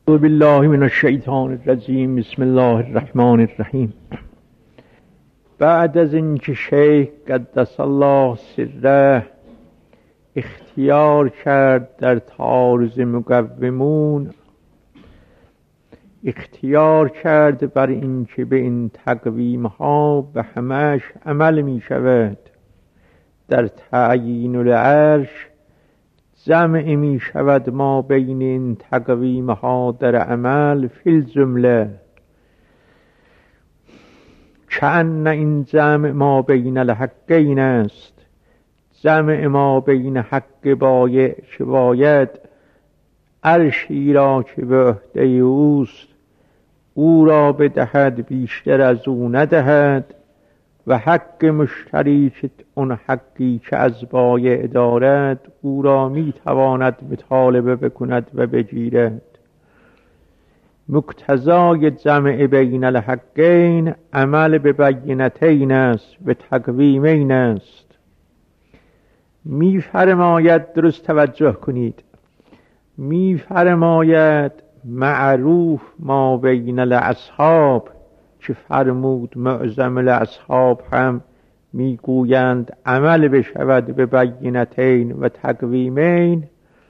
اعوذ بالله من الشیطان الرجیم. بسم الله الرحمن الرحیم. بعد از اینکه شیخ قدس الله سره اختیار کرد در تعارض مقومون، اختیار کرد بر اینکه به این تقویم ها به همش عمل می شود، در تعیین العرش جمع می شود ما بین این تقویم ها در عمل فی الجمله، کأن این جمع ما بین الحقین است، جمع ما بین حق بایع که باید عرشی را که به عهده اوست او را بدهد بیشتر از او ندهد، و حق مشتری که اون حقی که از بایع دارد او را میتواند مطالبه بکند و بگیرد. مقتضای جمع بین الحقین عمل به بینتین است، به تقویمین است. میفرماید، درست توجه کنید، میفرماید معروف ما بین الاصحاب، که فرمود معظم الاصحاب هم میگویند عمل بشود به بینتین و تقویمین.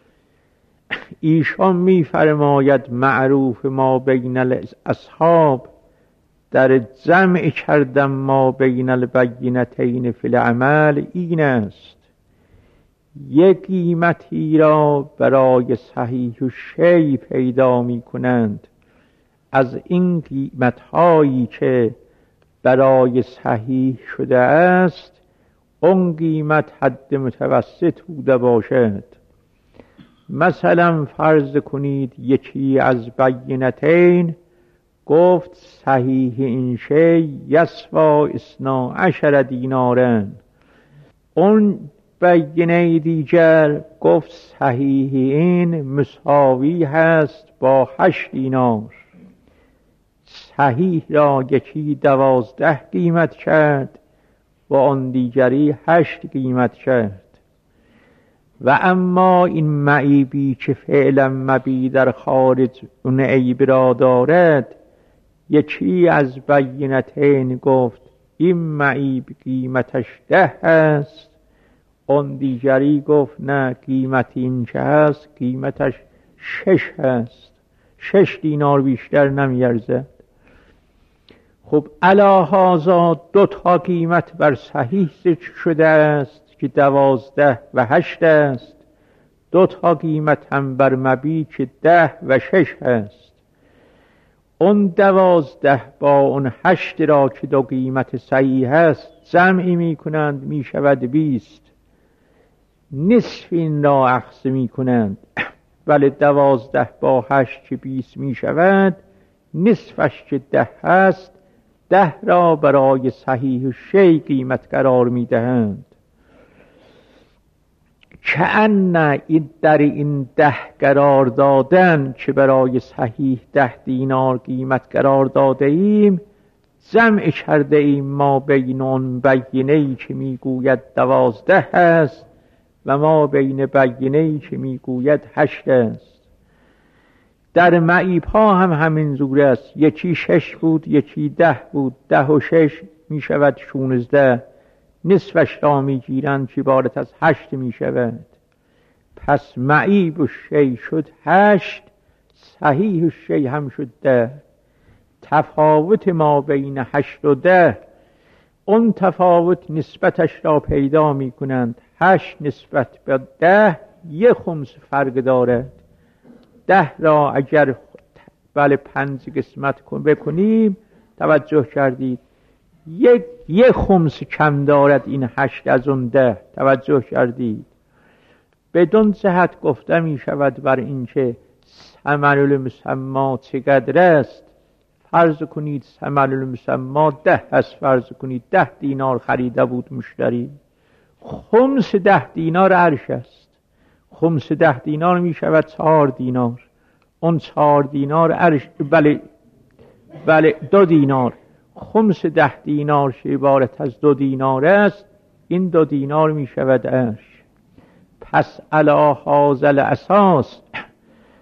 ایشان میفرماید معروف ما بین الاصحاب در جمع کردن ما بین البینتین فی العمل این است: یک قیمتی را برای صحیح و شیء پیدا می کنند، از این قیمت‌هایی که برای صحیح شده است اون قیمت حد متوسط بوده باشد. مثلا فرض کنید یکی از بینتین گفت صحیح این شیء یسوا 12 دینارن، اون بینه دیگر گفت صحیح این مساوی هست با 8 دینار. صحیح را یکی 12 قیمت کرد و آن دیگری 8 قیمت کرد. و اما این معیبی که فعلا مبی در خارج اون عیب را دارد، یکی از بینتین گفت این معیب قیمتش 10 است، آن دیگری گفت نه قیمت این که هست قیمتش 6 هست، 6 دینار بیشتر نمیارزد. خب علی هذا 2 تا قیمت بر صحیح ذکر شده است که 12 و 8 است، 2 تا قیمت هم بر مبی که 10 و 6 است. اون 12 با اون 8 را که 2 قیمت صحیح است جمعی می کنند، می شود 20. نصف این را اخذ می کنند، ولی 12 با 8 که 20 می شود، نصفش که 10 هست 10 را برای صحیح و شیء قیمت قرار می دهند. کأن این در این 10 قرار دادن که برای صحیح 10 دینار قیمت قرار داده ایم، جمع کرده ایم ما بین اون بینه‌ای که می گوید 12 است و ما بین بینه‌ای که می گوید 8 است. در معیب ها هم همین جور است، یکی 6 بود یکی 10 بود، 10 و 6 می شود 16، نصفش را می گیرند که عبارت از 8 می شود. پس معیب و شیء شد 8، صحیح و شیء هم شد 10. تفاوت ما بین 8 و 10، اون تفاوت نسبتش را پیدا می کنند. 8 نسبت به 10 1 خمس فرق دارد. 10 را اگر 5 قسمت بکنیم، توجه کردید، 1 خمس کم دارد این 8 از اون 10. توجه کردید؟ بدون جهت گفته می شود بر این که ثمن المسمی چقدر است. فرض کنید ثمن المسمی 10 است، فرض کنید 10 دینار خریده بود مشتری، خمس 10 دینار عرش است. خمس 10 دینار می شود 4 دینار. اون 4 دینار عرش، بله 2 دینار. خمس 10 دینار که عبارت از 2 دینار است، این 2 دینار می شود عرش. پس علی هذا الاساس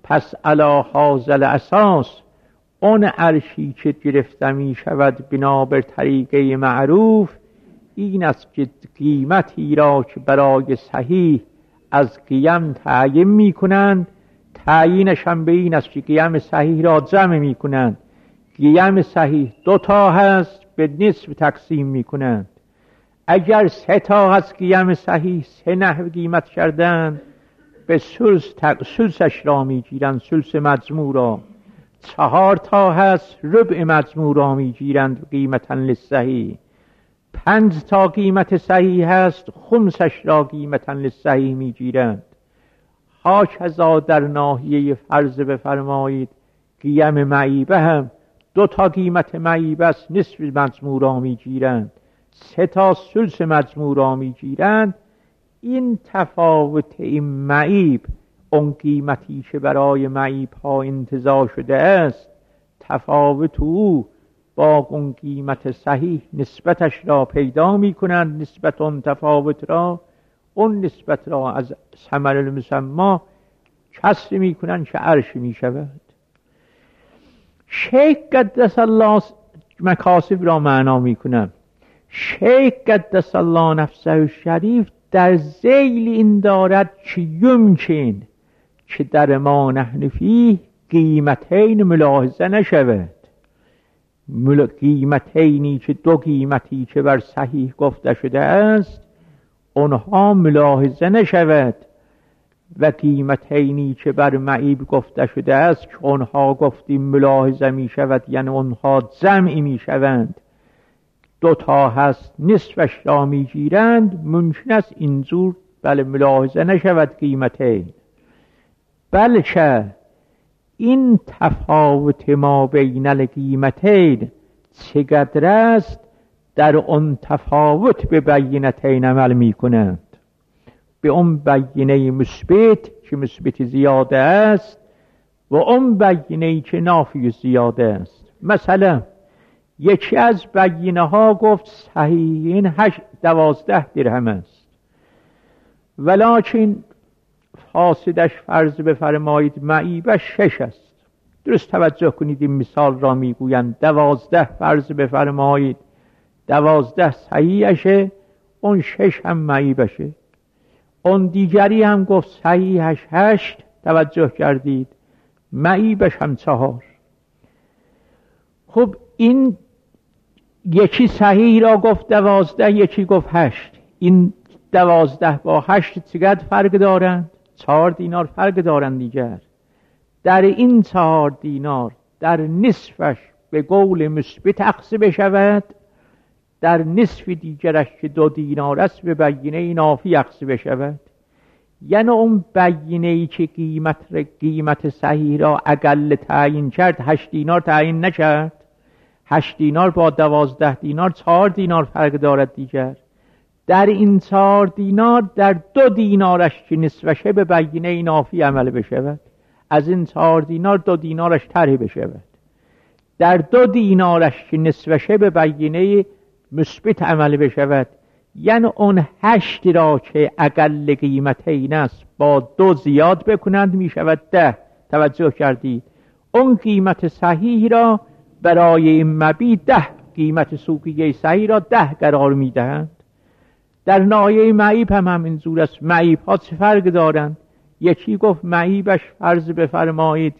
پس علی حاصل اساس اون عرشی که گرفته می شود بنابر طریقه معروف، این است که قیمتی را که برای صحیح از قیم تعیین می کنند، تعیینش هم به این است که قیم صحیح را جمع می کنند. قیم صحیح 2 تا هست، به نصف تقسیم می کنند. اگر 3 تا از قیم صحیح 3 نحو قیمت کردند، به سلسش را می گیرند، سلس مجموع را. 4 تا هست، ربع مجموع را می گیرند قیمتا للصحیح. 5 تا قیمت صحیح هست، خمسش را قیمتا للصحیح می گیرند. هاکذا در ناحیه فرض بفرمایید قیم معیبه هم 2 تا قیمت معیبه است، نصف مجموع را می گیرند. 3 تا ثلث مجموع را می گیرند. این تفاوت این معیب، اون قیمتی که برای معیب ها انتزاع شده است، تفاوت او با اون قیمت صحیح نسبتش را پیدا می کنند. نسبت اون تفاوت را، اون نسبت را از ثمر المسمی کسر می کنند که عرش می شود. شیخ قدس الله مکاسب را معنا می کنم. شیخ قدس الله نفسه شریف در ذیل این دارد که یمکن که در ما نحن فیه قیمتین ملاحظه نشود. قیمتینی که 2 قیمتی که بر صحیح گفته شده است اونها ملاحظه نشود، و قیمتینی که بر معیب گفته شده است که اونها گفتیم ملاحظه می شود، یعنی اونها جمعی می شوند، 2 تا هست، نصفش را می گیرند. ممکن است اینجور بله ملاحظه نشود قیمتین، بلکه این تفاوت ما بین القیمتین چقدر است، در اون تفاوت به بینتین عمل می کنند. به اون بینه مثبت که مثبت زیاده است و اون بینه که نافی زیاده است. مثلا یکی از بینه ها گفت صحیح این 12 درهم است، ولکن فاسدش فرض بفرمایید معیبش 6 است. درست توجه کنید، این مثال را میگویند. 12 فرض بفرمایید 12 صحیحشه، اون 6 هم معیبشه. اون دیگری هم گفت صحیحش 8، توجه کردید، معیبش هم 4. خب این یکی صحیح را گفت 12، یکی گفت 8. این 12 با 8 چقدر فرق دارند؟ 4 دینار فرق دارند دیگر. در این 4 دینار در نصفش به قول مثبت عکس بشود، در نصف دیگرش که 2 دینار است به بینه نافی عکس بشود. یعنی اون بینه ای که قیمت صحیح را اقل تعیین کرد 8 دینار تعیین نکرد. 8 دینار با 12 دینار 4 دینار فرق دارد دیگر. در این 4 دینار در 2 دینارش که نصفشه به بینه نافی عمل بشود، از این 4 دینار 2 دینارش طرح بشود. در 2 دینارش که نصفشه به بینه مثبت عمل بشود، یعنی اون 8 را که اقل قیمت این است با 2 زیاد بکنند می شود 10. توجه کردید؟ اون قیمت صحیح را برای این مبی 10 قیمت سوقیه صحیح را 10 قرار می دهند. در ناحیه معیب هم همینجور است. معیب ها چه فرق دارند؟ یکی گفت معیبش فرض بفرمایید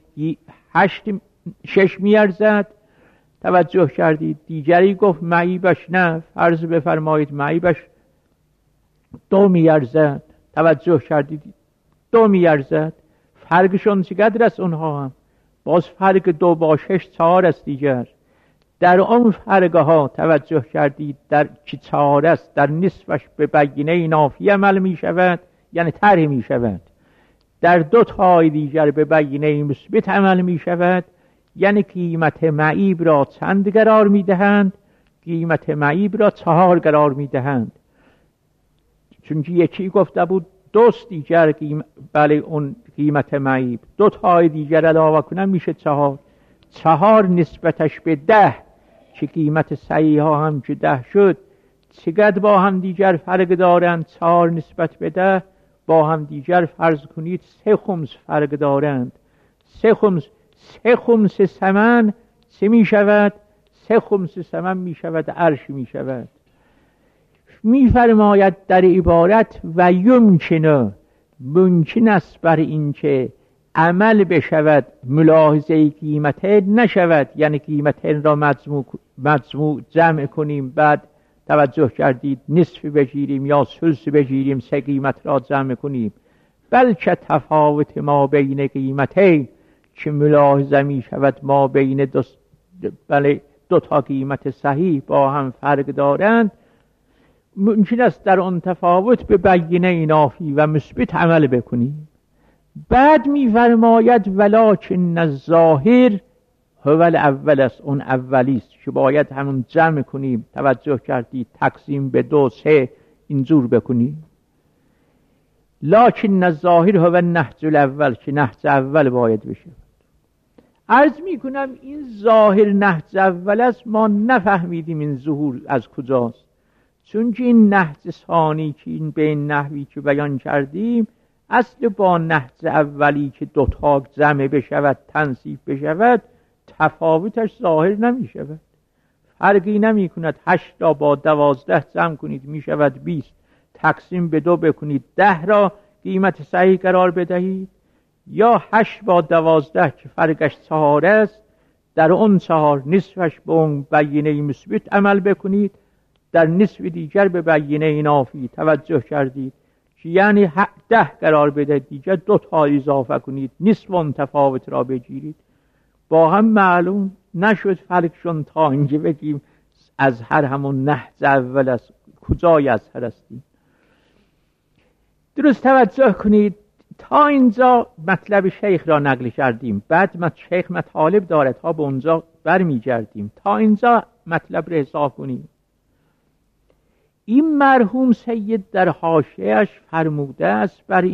6 میارزد، توجه کردید. دیگری گفت معیبش نه، فرض بفرمایید معیبش 2 میارزد، توجه کردید، 2 میارزد. فرقشون چقدر است؟ اونها هم باز فرق 2 با 6 4 است دیگر. در اون فرقه ها توجه کردید در که 4 است در نصفش به بینه نافی عمل می شود، یعنی طرح می شود. در 2 تای دیگر به بینه مثبت عمل می شود، یعنی قیمت معیب را چند قرار می دهند؟ قیمت معیب را 4 قرار می دهند. چون یکی گفته بود 2 دیگر بله اون قیمت معیب 2 تای دیگر علاوه کنم میشه 4. 4 نسبتش به 10 که قیمت صحیح ها هم که 10 شد، چقدر با هم دیگر فرق دارند؟ 4 نسبت به 10 با هم دیگر فرض کنید 3 خمس فرق دارند. سه خمس ثمن چه می شود؟ سه خمس ثمن می شود عرش می شود. می فرماید در عبارت و ممکن است بر این که عمل بشود ملاحظه قیمت نشود، یعنی قیمت را مجموع جمع کنیم، بعد توجه کردید نصف بگیریم یا ثلث بگیریم، سه قیمت را جمع کنیم، بلکه تفاوت ما بین قیمتین که ملاحظه می شود ما بین دو تا قیمت صحیح با هم فرق دارند، ممکن است در آن تفاوت به بیینه نافی و مثبت عمل بکنیم. بعد می‌فرماید ولکن الظاهر هو الاول است، اون اولی است که باید همون جمع کنیم، توجه کردید، تقسیم به 2 3 اینجور بکنیم. لکن الظاهر هو النهج الاول، که نهج اول باید بشه. عرض میکنم این ظاهر نهج اول است، ما نفهمیدیم این ظهور از کجاست، چون که این نهج ثانی که این بین نحوی که بیان کردیم اصل با نهج اولی که دو تا جمع بشود تنصیف بشود تفاوتش ظاهر نمی شود، فرقی نمی کند. 8 را با 12 جمع کنید می شود 20، تقسیم به 2 بکنید 10 را قیمت صحیح قرار بدهید، یا 8 با 12 که فرقش 4 است، در اون 4 نصفش به اون بیینه مثبت عمل بکنید، در نصف دیگر به بیینه نافی. توجه کردید که یعنی 10 قرار بده، دیگر 2 تا اضافه کنید، نصف اون تفاوت را بگیرید. با هم معلوم نشد فرقشون تا اینجا بگیم از هر همون نهج اول است. کجای از هر هستیم؟ درست توجه کنید. تا اینجا مطلب شیخ را نقل کردیم، بعد شیخ مطالب داره تا به اونجا برمی گردیم. تا اینجا مطلب را حساب کنیم. این مرحوم سید در حاشیه‌اش فرموده است بر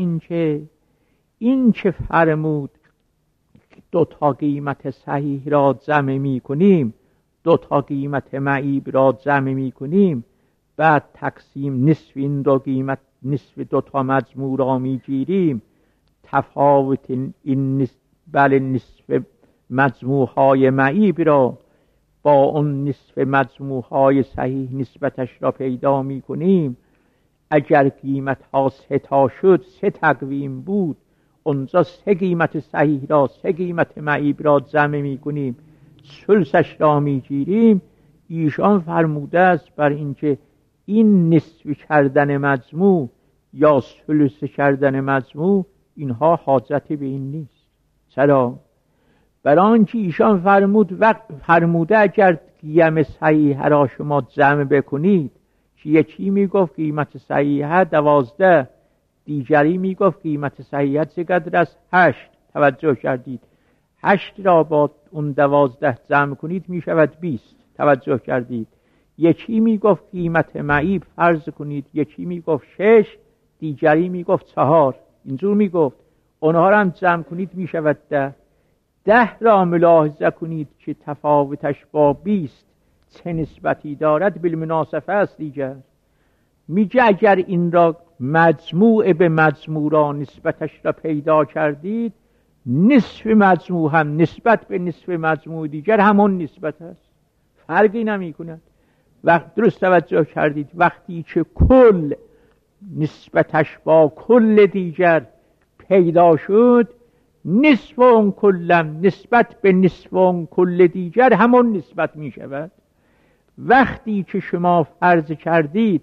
این که فرمود 2 تا قیمت صحیح را جمع می کنیم، 2 تا قیمت معیب را جمع می کنیم، بعد تقسیم نصف این 2 قیمت نصف 2 تا مجموع را می گیریم، تفاوت این نصف مجموع های معیب را با اون نصف مجموع های صحیح نسبتش را پیدا می کنیم. اگر قیمت ها 3 تا شد 3 تقویم بود، اونجا 3 قیمت صحیح را 3 قیمت معیب را جمع می کنیم، ثلثش را می گیریم. ایشان فرموده است بر اینکه این نصف کردن مجموع یا ثلث کردن مجموع اینها حاجتی به این نیست. چرا؟ برای آنکه ایشان فرموده اگر قیم صحیح را شما جمع بکنید، که یکی میگفت قیمت صحیح 12، دیگری میگفت قیمت صحیح چقدر است؟ 8. توجه کردید 8 را با اون 12 جمع کنید میشود 20. توجه کردید یکی میگفت قیمت معیب فرض کنید، یکی میگفت 6، دیگری میگفت 4. اینجور میگفت. اونها را هم جمع کنید میشود 10. 10 را ملاحظه کنید که تفاوتش با 20 چه نسبتی دارد، بالمناسبه است دیگر. میگه اگر این را مجموع به مجموع را نسبتش را پیدا کردید، نصف مجموع هم نسبت به نصف مجموع دیگر همون نسبت است، فرقی نمی کند. وقت درست توجه کردید وقتی که کل نسبتش با کل دیگر پیدا شد، نصف اون کلم نسبت به نصف اون کل دیگر همون نسبت می شود. وقتی که شما فرض کردید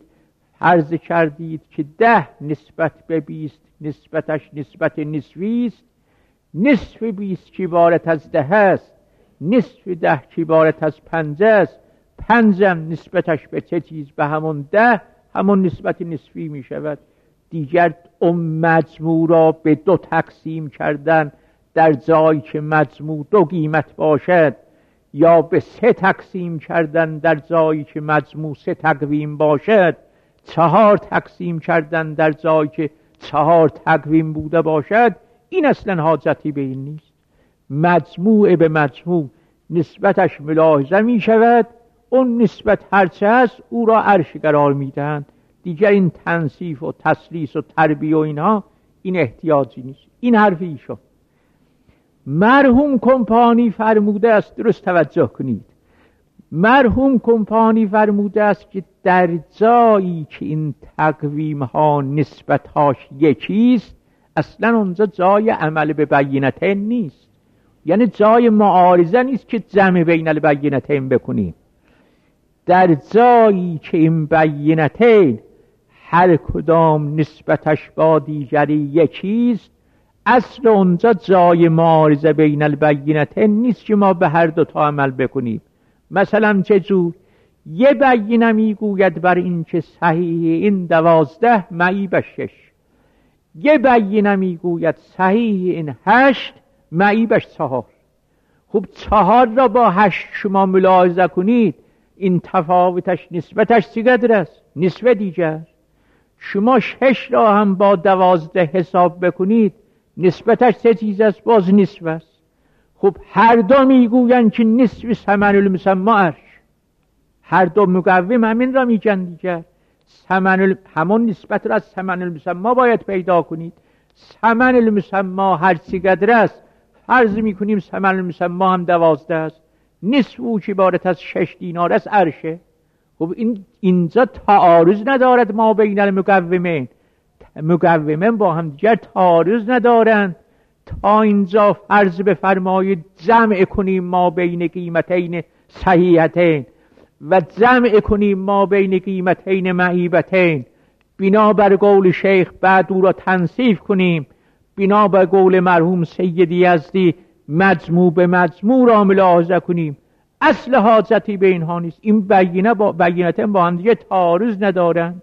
که 10 نسبت به 20 نسبتش نسبت نسبی است، نصف 20 که عبارت از 10 است، نصف 10 که عبارت از 5 است، 5 هم نسبتش به چه چیز؟ به همون 10، همون نسبت نسبی می شود. دیگر اون مجموع را به 2 تقسیم کردن در جایی که مجموع 2 قیمت باشد، یا به 3 تقسیم کردن در جایی که مجموع 3 تقویم باشد، 4 تقسیم کردن در جایی که 4 تقویم بوده باشد، این اصلا حاجتی به این نیست. مجموع به مجموع نسبتش ملاحظه می شود، اون نسبت هرچه هست او را عرش قرار می دهند. دیگر این تنصیف و تسلیس و تربیه و اینها این احتیاجی نیست. این حرف ایشون. مرحوم کمپانی فرموده است، درست توجه کنید، مرحوم کمپانی فرموده است که در جایی که این تقویم ها نسبت هاش یکیست، اصلا اونجا جای عمل به بینتین نیست، یعنی جای معارضه نیست که جمع بین البینتین بکنیم. در جایی که این بینتین هر کدام نسبتش با دیگری یکیست، اصل اونجا جای معارضه بین البینتین نیست که ما به هر دوتا عمل بکنیم. مثلا چجور؟ یه بینه میگوید بر این که صحیح این 12 معیب 6، یه بینه میگوید صحیح این 8 معیبش 4. خب 4 را با 8 شما ملاحظه کنید، این تفاوتش نسبتش چقدر است؟ نسبت دیگر. شما 6 را هم با 12 حساب بکنید، نسبتش چه چیز است؟ باز نسبت است. خب هر دو میگویند که نسب ثمن المسمى عرش، هر دو مقوم همین را میگن دیگر. همون نسبت را از ثمن المسمى باید پیدا کنید. ثمن المسمى هر چقدر است، فرض میکنیم ثمن المسمى هم 12 است، نصف او که عبارت از 6 دینار است عرشه. خب اینجا تعارض ندارد ما بین المقومین، مقومین با هم دیگر تعارض ندارند. تا اینجا فرض بفرمایید جمع کنیم ما بین قیمتین صحیحتین و جمع کنیم ما بین قیمتین معیبتین، بنا بر قول شیخ بعد او را تنصیف کنیم، بنا بر قول مرحوم سید یزدی مجموع به مجموع را ملاحظه کنیم، اصل حاجتی به اینها نیست. این بینتین با هم دیگه تعارض ندارند.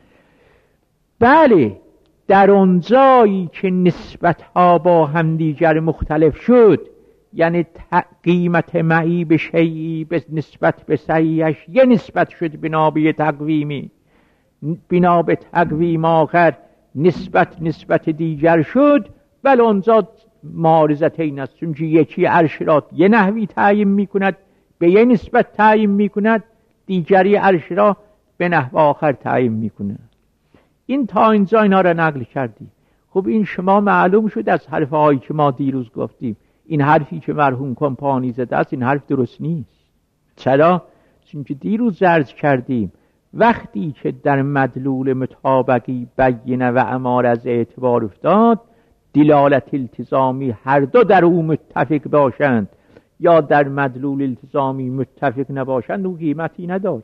بله، در اون جایی که نسبتها با همدیگر مختلف شد، یعنی قیمت معیب شیعی به نسبت به صحیحش یه نسبت شد بنا به تقویمی، بنا به تقویم آخر نسبت دیگر شد، بل اونجا معارضتین است، چون یکی عرش را یه نحوی تعیین میکند، به یه نسبت تعیین میکند، دیگری عرش را به نحو آخر تعیین میکند. این تا اینجا اینا را نقل کردی. خب این شما معلوم شد از حرف هایی که ما دیروز گفتیم، این حرفی که مرحوم کمپانی زده است این حرف درست نیست. چرا؟ چون که دیروز عرض کردیم وقتی که در مدلول مطابقی بینه و امار از اعتبار افتاد، دلالت التزامی هر دو در او متفق باشند یا در مدلول التزامی متفق نباشند، او قیمتی ندارد.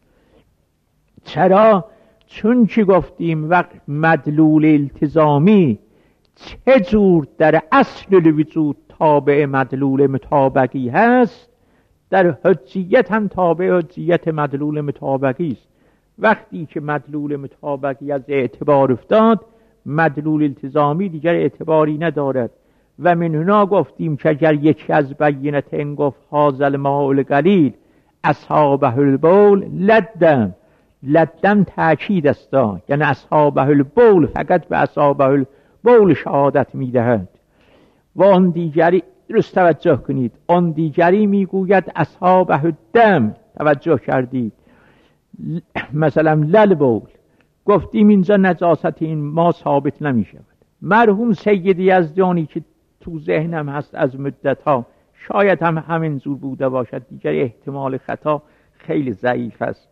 چرا؟ چون که گفتیم وقت مدلول التزامی چه جور در اصل الوجود تابع مدلول مطابقی هست، در حجیت هم تابع حجیت مدلول مطابقی است. وقتی که مدلول مطابقی از اعتبار افتاد، مدلول التزامی دیگر اعتباری ندارد. و من هنا گفتیم که اگر یکی از بینتین گفت هذا الماء القلیل اصحابه البول لدم تأکید است، یعنی اصحابه البول فقط به اصحابه البول شهادت میدهد. و آن دیگری، درست توجه کنید، آن دیگری میگوید اصحابه الدم، توجه کردید، مثلا للبول. گفتیم اینجا نجاست این ما ثابت نمی شود. مرحوم سید یزدانی که تو ذهنم هست از مدت ها، شاید هم همین زور بوده باشد، دیگر احتمال خطا خیلی ضعیف است،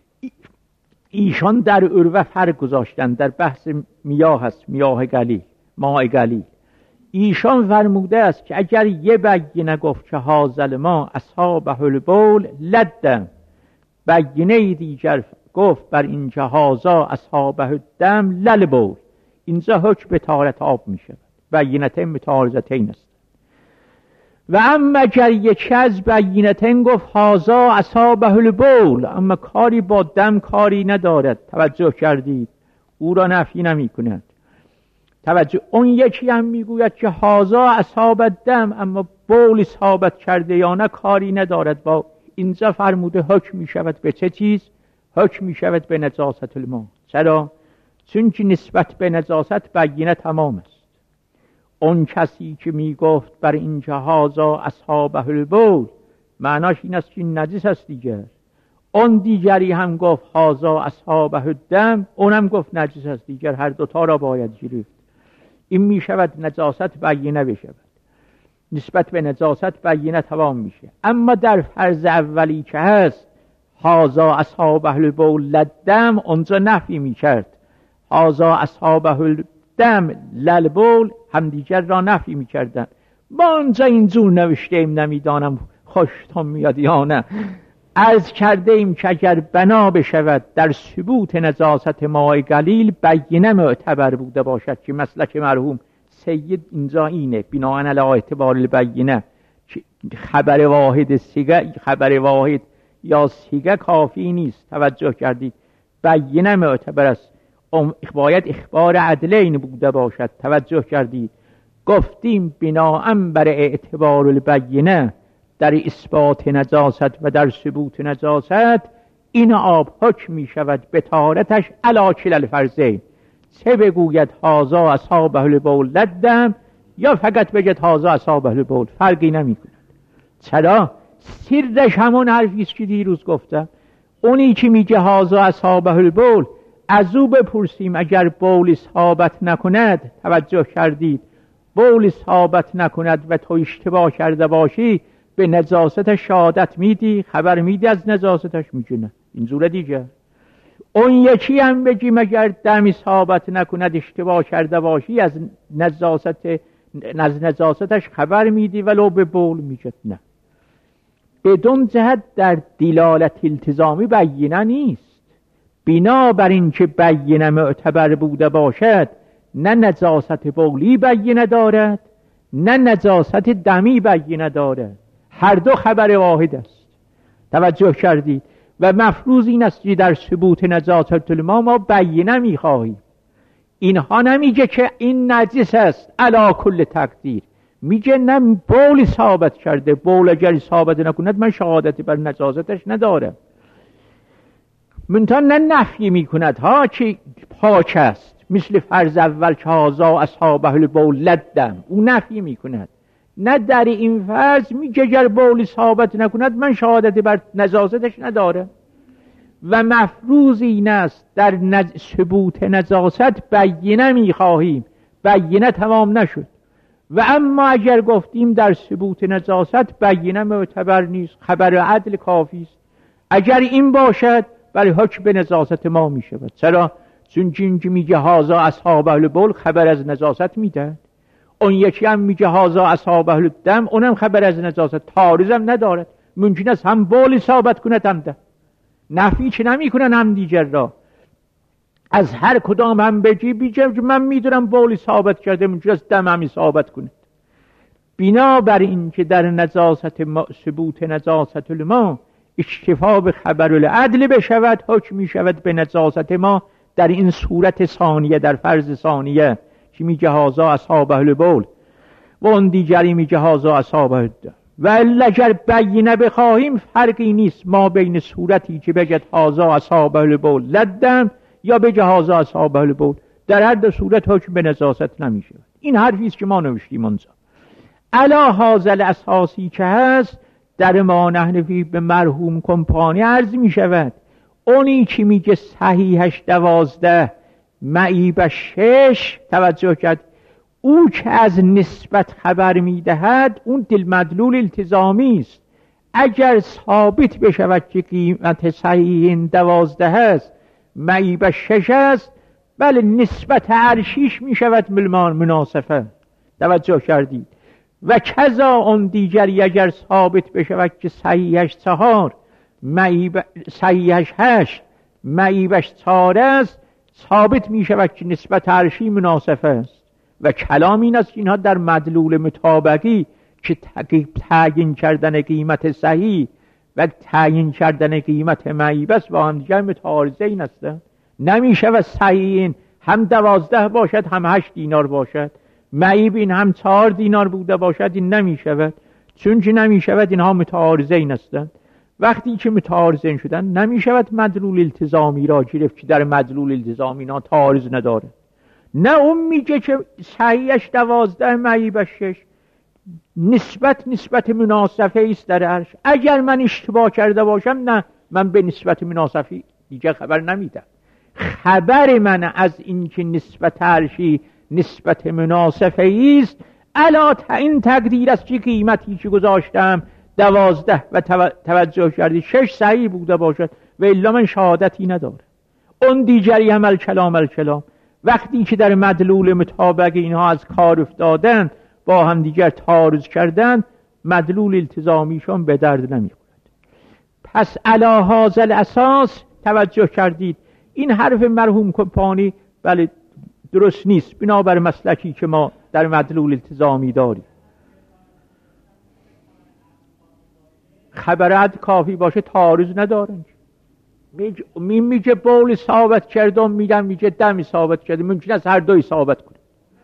ایشان در عروه فرق گذاشتن در بحث میاه هست، میاه گلیل، ماء گلیل. ایشان فرموده است که اگر یه بینه گفت که هذا الماء اصحابه البول لدم، بینه دیگر گفت بر اینجا هذا اصحابه الدم للبول، اینجا حکم به طهارت آب می شود. بینتین متعارضتین است. و اما اگر یکی از بینتین گفت هذا اصحابه البول، اما کاری با دم کاری ندارد، توجه کردید، او را نفی نمی کند. توجه، اون یکی هم میگوید که هذا اصحاب الدم، اما بول ثابت کرده یا نه کاری ندارد. با اینجا فرموده حکم می شود به چه چیز؟ حکم می شود به نجاست الماء. چرا؟ چون که نسبت به نجاست بینه تمام است. اون کسی که می گفت بر اینجا هذا اصحابه البول، معناش این است که نجس است دیگر. اون دیگری هم گفت هذا اصحابه الدم، اونم گفت نجس است دیگر. هر دوتا را باید گرفت. این می شود نجاست بینه بشود. نسبت به نجاست بینه توان میشه. اما در فرض اولی که هست هازا اصحاب اهل بول لدم، اونجا نفی میکرد. هازا اصحاب اهل دم للبول همدیگر را نفی میکردن. با اونجا اینجور نوشته ایم، نمیدانم خوشتون میاد یا نه. عرض کرده ایم که اگر بنا بشود در ثبوت نجاست ماء قلیل بینه معتبر بوده باشد که مسلک مرحوم سید اینجا اینه، بناء علی اعتبار البینه، خبر واحد سیگه، خبر واحد یا سیگه کافی نیست. توجه کردید؟ بینه معتبر است، باید اخبار عدلین بوده باشد. توجه کردید؟ گفتیم بناء بر اعتبار البینه در اثبات نجاست و در ثبوت نجاست این آب حکم می شود به طهارتش علی کلا الفرضین. چه بگوید هازا اصحاب اهل بول لدم یا فقط بگید هازا اصحاب اهل بول، فرقی نمی کند. چرا؟ سرش همون حرفیست که دیروز گفتم. اونی که میگه هازا اصحاب اهل بول، از او بپرسیم اگر بول اصحابت نکند، توجه کردید، بول اصحابت نکند و تو اشتباه کرده باشی، به نجاست شهادت میدی، خبر میدی از نجاستش؟ میگه نه، اینجوره دیگه. اون یکی هم بگیم اگر دم اصحابت نکند اشتباه کرده باشی، از نجاستش خبر میدی ولو به بول؟ میگه نه. بدون جهت در دلالت التزامی بینه نیست. بنا بر این که بینه معتبر بوده باشد، نه نجاست بولی بینه دارد نه نجاست دمی بینه دارد، هر دو خبر واحد است. توجه کردید؟ و مفروض این است که در ثبوت نجاست الماء ما بینه میخواهیم. اینها نمیگه که این نجس است علی کل تقدیر، میگه نه بول ثابت کرده، بول اگر ثابت نکند من شهادتی بر نجاستش ندارم. منتها نه نفی میکند ها که پاک است، مثل فرض اول که هازا اصحاب اهل بول لدم، او نفی میکند. نه در این فرض میگه اگر بول ثابت نکند من شهادتی بر نجاستش ندارم. و مفروض این است در ثبوت نجاست بینه میخواهیم، بینه تمام نشد. و اما اگر گفتیم در ثبوت نجاست بینه معتبر نیست، خبر عدل کافی است، اگر این باشد برای حکم به نجاست ما میشود. چرا؟ چون اینکه میگه هازا اصحاب اهل بول خبر از نجاست میده، اون یکی هم میگه هازا اصحاب اهل دم، اونم خبر از نجاست، تعارض هم ندارد. ممکن است هم بول ثابت کند هم ده، نفی چه نمی کنن هم دیگر را. از هر کدام هم بگی بیجه من میدونم بول ثابت کرده، ممکن است دم هم ثابت کند. بنا بر این که در نجاست ثبوت نجاست الماء اکتفا به خبر العدل بشود، حکم می شود به نجاست ما در این صورت ثانیه، در فرض ثانیه که میگه هازا اصحاب اهل بول و اون دیگری میگه هازا اصحاب اهل دم. و اگر بینه بخواهیم فرقی نیست ما بین صورتی که بگه هازا اصحاب اهل بول لدم یا بگه هازا اصحاب اهل بول، در هر دو صورت حکم به نجاست نمیشه. این حرفیست که ما نوشتیم اونجا. علا هازل اساسی که هست در ما نحنفی به مرحوم کمپانی عرض می شود. اونی که میگه صحیحش 12 معیبش 6، توجه کرد، او که از نسبت خبر میدهد اون دل مدلول التزامی است. اگر ثابت بشود که قیمت صحیح 12 است، معیبش 6 است، بله نسبت عرشیش میشود مناسفه. توجه کردید؟ و کذا اون دیگری اگر ثابت بشود که صحیحش 4، صحیحش 8، معیبش 4 است، ثابت می شود که نسبت عرشی مناسفه است. و کلام این است که اینها در مدلول مطابقی که تعیین کردن قیمت صحیح و تعیین کردن قیمت معیب است با هم دیگر متعارضه این هستند. نمی شود صحیح هم 12 باشد هم 8 دینار باشد، معیب این هم 4 دینار بوده باشد، این نمی شود. چون که نمی شود اینها متعارضه این هستند. وقتی که متعارضین شدن نمی شود مدلول التزامی را گرفت که در مدلول التزامی نا تعارض نداره. نه اون میگه که صحیحش 12 معیبش 6، نسبت مناسفه است در عرش. اگر من اشتباه کرده باشم نه، من به نسبت مناسفی دیگه خبر نمیدم. خبر من از این که نسبت عرشی نسبت مناسفه است الا این تقدیر است چه قیمتی که گذاشتم 12 و توجه کردی 6 صحیح بوده باشد و الا من شهادتی نداره. اون دیگری هم الکلام وقتی که در مدلول مطابق اینها از کار افتادن با هم دیگر تعارض کردن مدلول التزامیشون به درد نمیخورد. پس علی هذا الاساس توجه کردید این حرف مرحوم کمپانی بله درست نیست بنابر مسلکی که ما در مدلول التزامی داریم. خبرت کافی باشه تعارض ندارن. میگه بول ثابت کردم میگه دمی ثابت کرده ممکن است هر دوی ثابت کنه.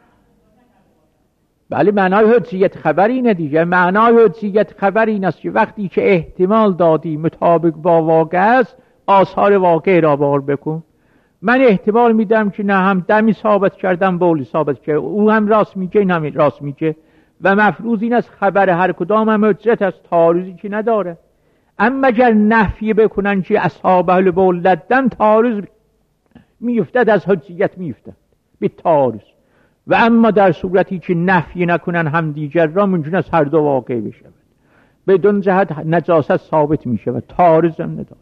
بله معنای حجیت خبر اینه دیگه. معنای حجیت خبر این است که وقتی که احتمال دادی مطابق با واقع است آثار واقع را بار بکن. من احتمال میدم که نه هم دمی ثابت کردم بولی ثابت کرده او هم راست میگه این هم راست میگه و مفروض این است خبر هر کدام هم حجت است تعارضی که نداره. اما اگر نفی بکنن که اصحاب اهل بول لدن تعارض میفتد از حجیت میفتد به تعارض و اما در صورتی که نفی نکنن هم دیگر را ممکن است هر دو واقع بشود بدون جهت نجاست ثابت میشود تعارض هم نداره.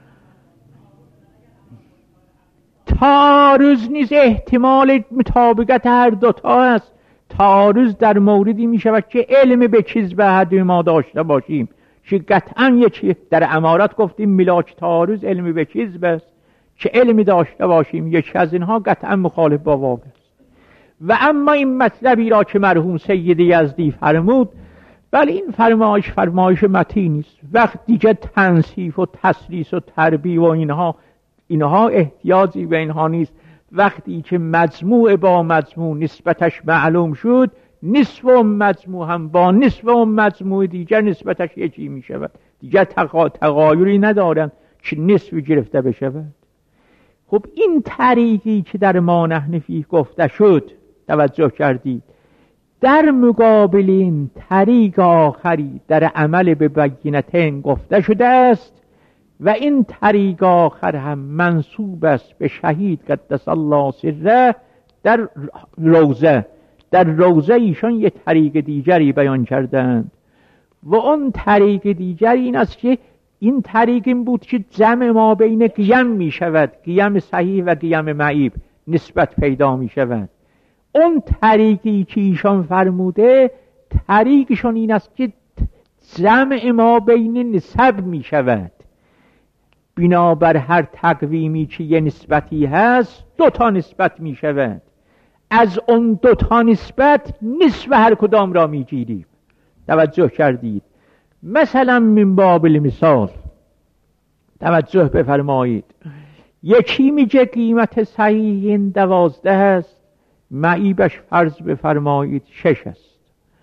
تعارض نیز احتمال مطابقت هر دوتا است. تعارض در موردی می شود که علم به چیز به حد ما داشته باشیم که قطعا یکی در امارات گفتیم ملاک تعارض علم به چیز بست که علمی داشته باشیم یکی از اینها قطعا مخالف با واقع است. و اما این مطلبی را که مرحوم سید یزدی فرمود ولی این فرمایش متین نیست. وقت دیگه تنصیف و تسلیس و تربیه و اینها احتیاجی به اینها نیست. وقتی که مجموع با مجموع نسبتش معلوم شد نصف و مجموع هم با نصف و مجموع دیگر نسبتش یکی می شود دیگر تغایری ندارن که نصف گرفته بشود. خب این طریقی که در ما نحنفی گفته شد توجه کردید در مقابل این طریق آخری در عمل به بینتین گفته شده است و این طریق آخر هم منسوب است به شهید قدس الله سره در روزه ایشان یک طریق دیگری بیان کردند و اون طریق دیگری این است که این طریق این بود که جمع ما بین قیم می شود قیم صحیح و قیم معیب نسبت پیدا می شود. اون طریقی که ایشان فرموده طریقشون این است که جمع ما بین نسب می شود بنابر هر تقویمی که یه نسبتی هست 2 نسبت می شود از اون 2 نسبت نصف هر کدام را می گیریم. توجه کردید مثلا من باب المثال توجه بفرمایید یکی میگه قیمت صحیح این 12 است معیبش فرض بفرمایید 6 است.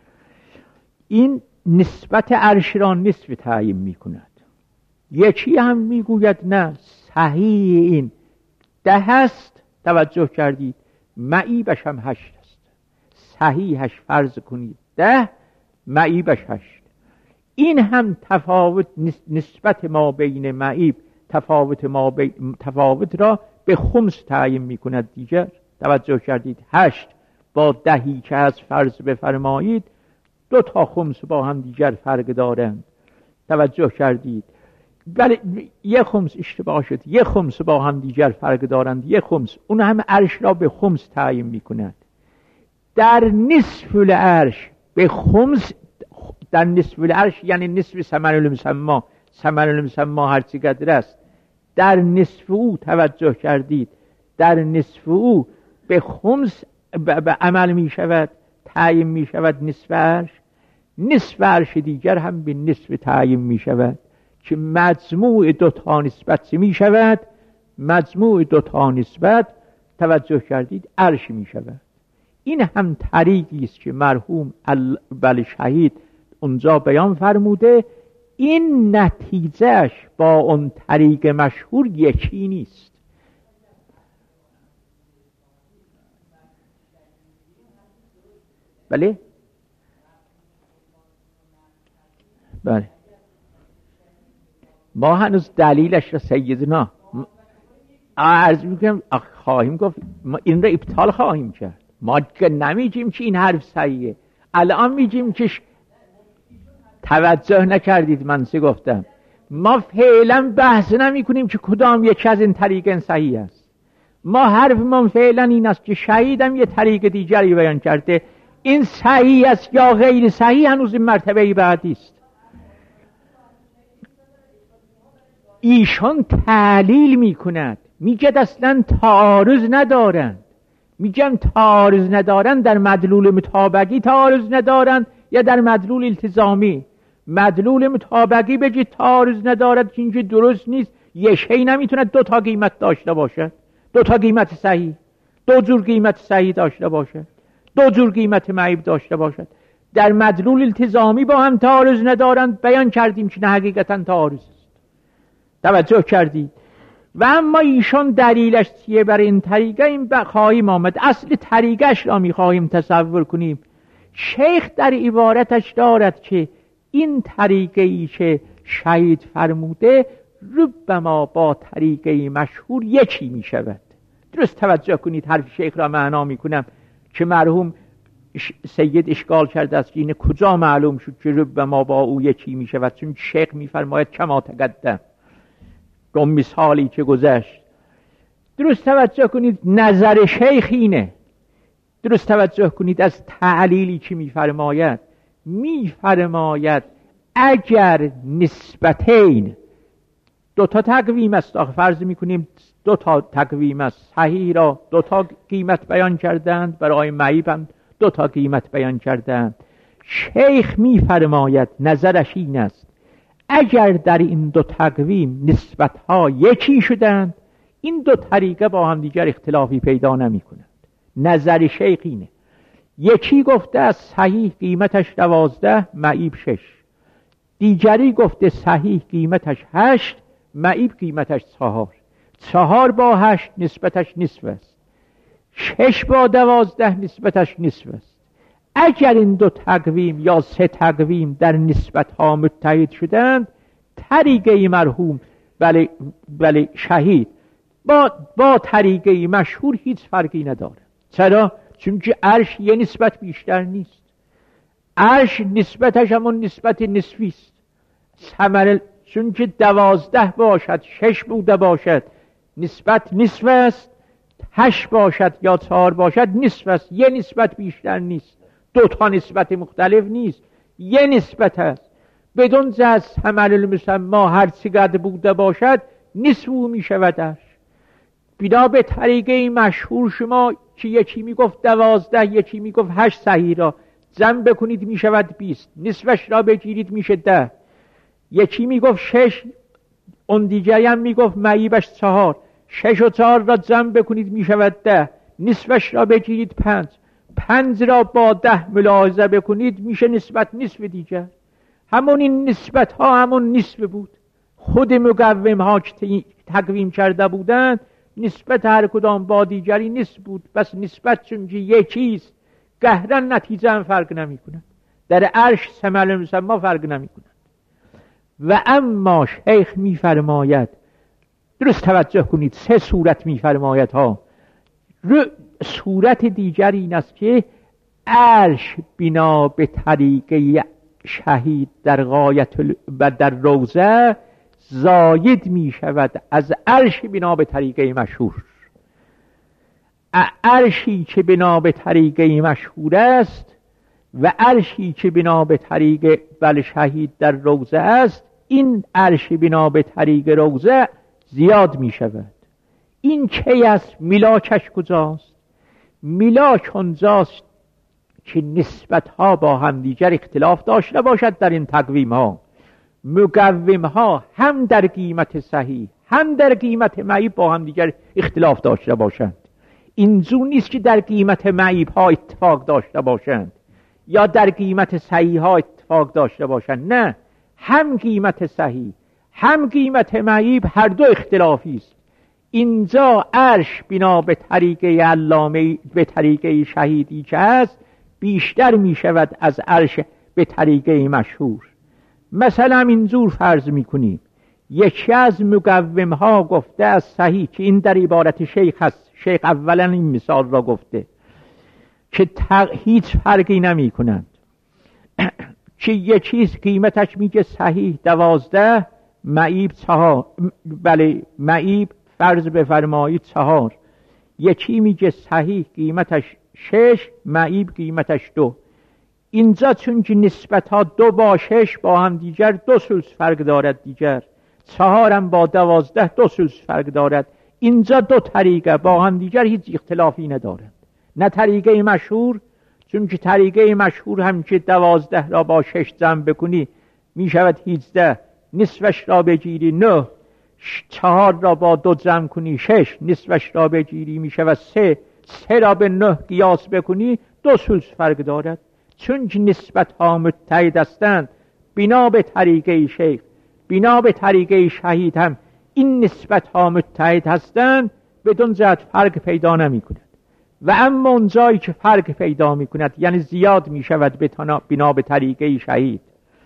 این نسبت عرش را نصف تعیین می کند. یکی هم میگوید نه صحیح این 10 است توجه کردید معیبش هم 8 است صحیحش فرض کنید 10 معیبش 8. این هم تفاوت نسبت ما بین معیب تفاوت را به خمس تعیین می کند دیگر. توجه کردید 8 با 10 که از فرض بفرمایید 2 خمس با هم دیگر فرق دارند. توجه کردید بله 1 خمس اشتباه شد 1 خمس با هم دیگر فرق دارند 1 خمس اون هم عرش را به خمس تعیین می کند. در نصف العرش به خمس در نصف العرش یعنی نصف ثمر المسمى هر چی قدر است در نصف او توجه کردید در نصف او به خمس به عمل می شود تعیین می شود نصف عرش دیگر هم به نصف تعیین می شود که مجموع 2 نسبت می شود مجموع 2 نسبت توجه کردید عرش می شود. این هم طریقی است که مرحوم بل شهید اونجا بیان فرموده. این نتیجهش با اون طریق مشهور یکی نیست. بله بله ما هنوز دلیلش را سیدنا عرض میکنم خواهیم گفت ما این را ابطال خواهیم کرد. ما که نمیگیم که این حرف صحیحه الان میگیم که توجه نکردید من چه گفتم. ما فعلا بحث نمی کنیم که کدام یکی از این طریقین صحیح است. ما حرفمون فعلا این است که شهیدم یه طریق دیگری بیان کرده، این صحیح است یا غیر صحیح هنوز این مرتبه بعدی است. ایشان تعلیل میکند، میگه اصلا تعارض ندارند. میگم تعارض ندارند در مدلول مطابقی تعارض ندارند یا در مدلول التزامی. مدلول مطابقی بگید تعارض ندارد که اینجا درست نیست. یه شی نمیتونه دو تا قیمت داشته باشد، دو تا قیمت صحیح، دو جور قیمت صحیح داشته باشد، دو جور قیمت معیب داشته باشد. در مدلول التزامی با هم تعارض ندارند، بیان کردیم که نه حقیقتا تعارض است. توجه کردید؟ و اما ایشان دلیلش چیه برای این طریقه؟ این خواهیم آمد. اصل طریقش را میخواهیم تصور کنیم. شیخ در عبارتش دارد که این طریقه ای که شهید فرموده ربما با طریقه مشهور یکی می شود. درست توجه کنید، حرف شیخ را معنا می کنم که مرحوم سید اشکال کرده است که این کجا معلوم شد که ربما با او یکی می شود، چون شیخ می فرماید کما تقدم، دو مثالی که گذشت. درست توجه کنید، نظر شیخ اینه. درست توجه کنید از تعلیلی که می فرماید اگر نسبتین دو تا تقویم است، فرض میکنیم دو تا تقویم است، صحیح را دو تا قیمت بیان کردند، برای معیب هم دو تا قیمت بیان کردند. شیخ میفرماید نظرش این است اگر در این دو تقویم نسبت ها یکی شدند، این دو طریقه با هم دیگر اختلافی پیدا نمی کنند. نظر شیخ اینه. یکی گفته از صحیح قیمتش 12، معیب 6. دیگری گفته صحیح قیمتش 8، معیب قیمتش 4. 4 با 8 نسبتش نصف است، 6 با 12 نسبتش نصف است. اگر این دو تقویم یا سه تقویم در نسبت ها متحد شدند، طریقه مرحوم بله شهید با طریقه مشهور هیچ فرقی نداره. چرا؟ چون که عرش یه نسبت بیشتر نیست. عرش نسبتش همون نسبت نصفی است. چون که 12 باشد 6 بوده باشد نسبت نصف است، 8 باشد یا 4 باشد نصف است. یه نسبت بیشتر نیست، دو تا نسبت مختلف نیست، یه نسبت است. بدون از حمل المسمى هر چقدر بوده باشد نصف او می شود عرش. بنا به طریقه مشهور شما که یکی می گفت 12 یکی می گفت 8 صحیح را جمع بکنید می شود 20، نصفش را بگیرید میشه 10. یکی می گفت 6، اون دیگری هم می گفت معیبش 4، 6 و 4 را جمع بکنید می شود 10، نصفش را بگیرید 5. 5 را با 10 ملاحظه بکنید میشه نسبت نصف دیگر. همون این نسبت ها همون نصف بود. خود مقوم ها که تقویم کرده بودند نسبت هر کدام با دیگری نصف بود. بس نسبت چون که یکیست قهرا نتیجه هم فرق نمی کند. در عرش ثمل المسمى فرق نمی کند. و اما شیخ می فرماید، درست توجه کنید، سه صورت می فرماید ها. صورت دیگر این است که عرش بنا به طریقه شهید در غایت و در روضه زاید می شود از عرش بنا به طریقه مشهور. عرشی که بنا به طریقه مشهور است و عرشی که بنا به طریقه شهید در روضه است، این عرش بنا به طریق روضه زیاد می شود. این چه است؟ ملاکش کجاست؟ ملاک اونجاست که نسبت ها با هم دیگر اختلاف داشته باشد. در این تقویم ها مقوم ها هم در قیمت صحیح هم در قیمت معیب با هم دیگر اختلاف داشته باشند. اینجور نیست که در قیمت معیب ها اتفاق داشته باشند یا در قیمت صحیح ها اتفاق داشته باشند. نه، هم قیمت صحیح هم قیمت معیب هر دو اختلافی است. اینجا عرش بنا به طریقه علامه به طریقه شهیدی که هست بیشتر می شود از عرش به طریقه مشهور. مثلا اینجور فرض می کنیم یکی از مقوم ها گفته از صحیح که این در عبارت شیخ هست. شیخ اولا این مثال را گفته که هیچ فرقی نمی کنند. که یکی قیمتش میگه صحیح 12، معیب 4. بله معیب فرض بفرمایید 4. یکی میگه صحیح قیمتش 6، معیب قیمتش 2. اینجا چون که نسبت ها 2 با 6 با هم دیگر 2 ثلث فرق دارد دیگر، 4 هم با 12 2 ثلث فرق دارد. اینجا 2 طریقه با هم دیگر هیچ اختلافی ندارد. نه طریقه مشهور، چون که طریقه مشهور هم که 12 را با 6 جمع بکنی می شود 18، نصفش را بگیری 9، 4 را با 2 جمع کنی 6، نصفش را بگیری می شود 3 را به 9 قیاس بکنی 2 ثلث فرق دارد. چون که نسبت ها متحد هستند، بنا به طریقه شیخ، بنا به طریقه شهید هم این نسبت ها متحد هستند، بدون جهت فرق پیدا نمی کند. و اما اون جایی که فرق پیدا می کند، یعنی زیاد می شود بنا به طریقه شهید.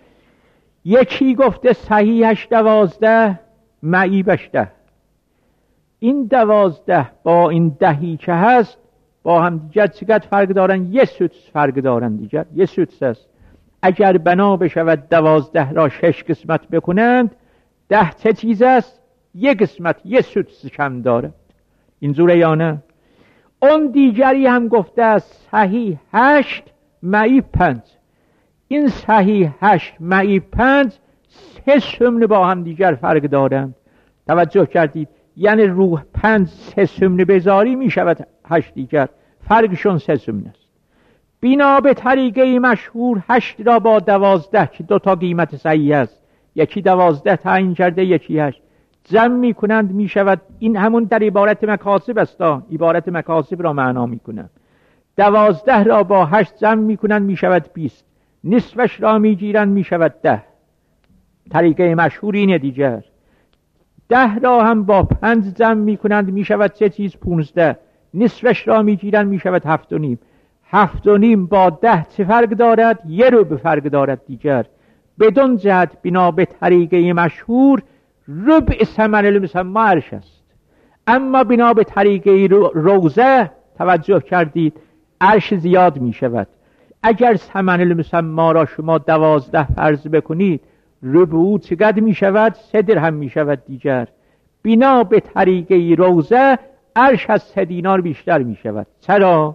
یکی گفته صحیحش 12، معیبش 10. این 12 با این 10 که هست با هم دیگر چقدر فرق دارن؟ 1 سدس فرق دارن دیگر، 1 سدس است. اگر بنا بشود 12 را 6 قسمت بکنند، 10 چه چیز است؟ 1 قسمت، 1 سدس کم دارد. اینجوره یا نه؟ اون دیگری هم گفته است صحیح 8، معیب 5. این صحیح 8 معیب 5 3 سمن با هم دیگر فرق دارند. توجه کردید؟ یعنی روح 5 3 سمن بذاری می شود 8 دیگر، فرقشون 3 سمن است. بنا به طریقه مشهور 8 را با 12 که 2 تا قیمت صحیح است، یکی 12 تعیین کرده یکی 8، جمع می کنند می شود. این همون در عبارت مکاسب است، عبارت مکاسب را معنا می کنند. 12 را با 8 جمع می کنند می شود 20، نصفش را می گیرند می شود 10. طریقه مشهور اینه دیگر. 10 را هم با 5 جمع می کنند می شود چه چیز؟ 15، نصفش را می گیرند می شود 7.5. 7.5 با 10 چه فرق دارد؟ 1 ربع فرق دارد دیگر. بدون جهت بنا به طریقه مشهور ربع ثمن المسمى عرش است. اما بنا به طریقه روزه توجه کردید عرش زیاد می شود. اگر ثمن المسمى را شما 12 فرض بکنید، ربع او چقدر می شود؟ 3 درهم می شود دیگر. بنا به طریقه روزه عرش از 3 دینار بیشتر می شود. چرا؟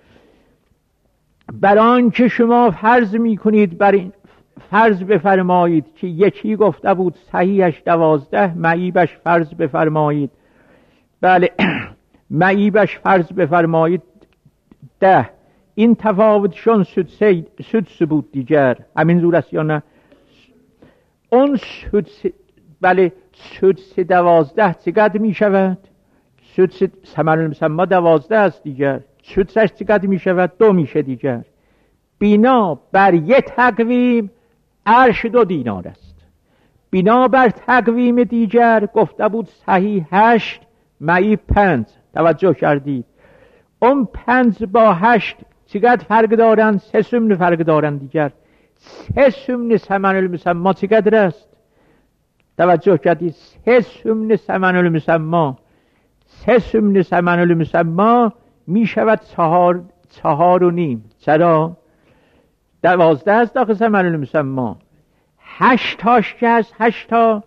بران که شما فرض می کنید، بر این فرض بفرمایید که یکی گفته بود صحیحش 12، معیبش فرض بفرمایید، بله معیبش فرض بفرمایید 10، این تفاوتشون سدس بود دیگر. همین زور است یا نه؟ اون سدس، بله سدس 12 چقدر می شود؟ سدس ثمن المسمى 12 است دیگر، سدسش چقدر می شود؟ 2 میشه دیگر. بنا بر یک تقویم عرش 2 دینار است. بنا بر تقویم دیگر گفته بود صحیح 8، معیب 5. توجه کردید؟ اون 5 با 8 چقدر فرق دارند؟ 3 سمن فرق دارند دیگر. 3 سمن ثمن المسمى چقدر است؟ توجه کردید؟ 3 سمن ثمن المسمى، 3 سمن ثمن المسمى می شود 4.5. چرا؟ 12 است داخل ثمن المسمى. 8 تاش که هست، 8 تا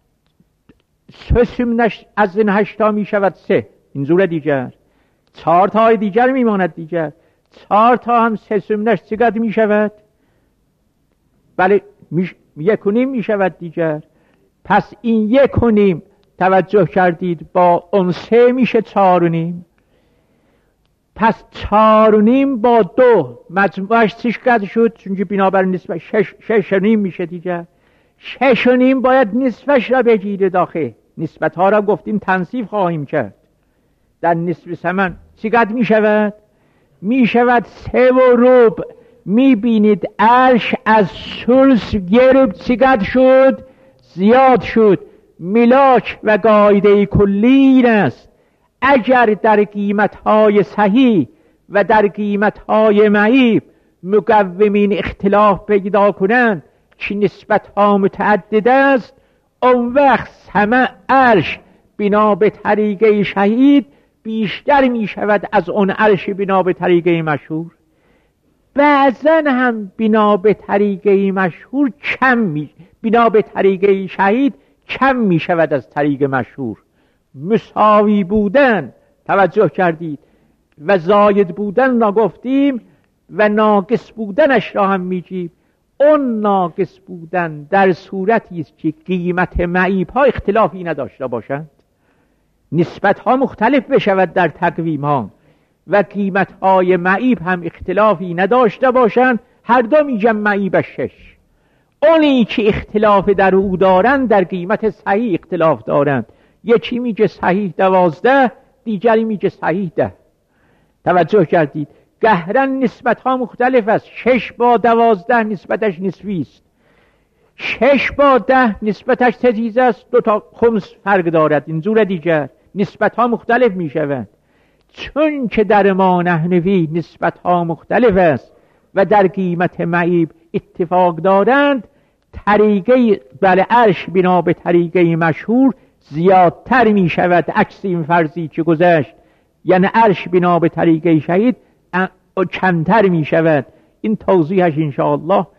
3 سمنش از این 8 تا می شود 3. این زوره دیگر. 4 تای دیگر می ماند دیگر. 4 تا هم 3 سمنش چقدر می شود؟ بله 1.5 می شود دیگر. پس این 1.5 توجه کردید با اون 3 میشه 4.5. پس 4.5 با 2 مجموعش چقدر شد؟ چونکه بنابر نسبت 6.5 میشه دیگر. 6.5 باید نصفش را بگیره داخل. نسبت ها را گفتیم تنصیف خواهیم کرد. در نصف ثمن چقدر می شود؟ می شود 3.25. می بینید عرش از ثلث گرب چقدر شد؟ زیاد شد. ملاک و قاعده کلی این است: اگر در قیمت‌های صحیح و در قیمت‌های معیب مقومین اختلاف پیدا کنند که نسبت‌ها متعدد است، اون وقت سمع عرش بنا به طریقه شهید بیشتر می شود از اون عرش بنا به طریقه مشهور. بعضن هم بنا به طریقه مشهور بنا به طریقه شهید کم می شود از طریق مشهور. مساوی بودن، توجه کردید، و زاید بودن را گفتیم و ناقص بودنش را هم میگیم. اون ناقص بودن در صورتی است که قیمت معیب ها اختلافی نداشته باشند، نسبت ها مختلف بشود در تقویم ها و قیمت های معیب هم اختلافی نداشته باشند، هر دو میگن معیب 6. اونی که اختلاف در او دارند در قیمت صحیح اختلاف دارند، یکی میگه صحیح 12، دیگری میگه صحیح 10. توجه کردید؟ گهرن نسبت ها مختلف است. 6 با 12 نسبتش نسبی است. 6 با 10 نسبتش تجیز است، 2 تا خمس فرق دارد. اینجور دیگر نسبت ها مختلف می شوند. چون که در ما نحنوی نسبت ها مختلف است و در قیمت معیب اتفاق دارند، طریقه عرش بنا به طریقه مشهور زیادتر می شود، عکس این فرضی که گذشت. یعنی عرش بنا به طریقه شهید کمتر می شود. این توضیحش انشاءالله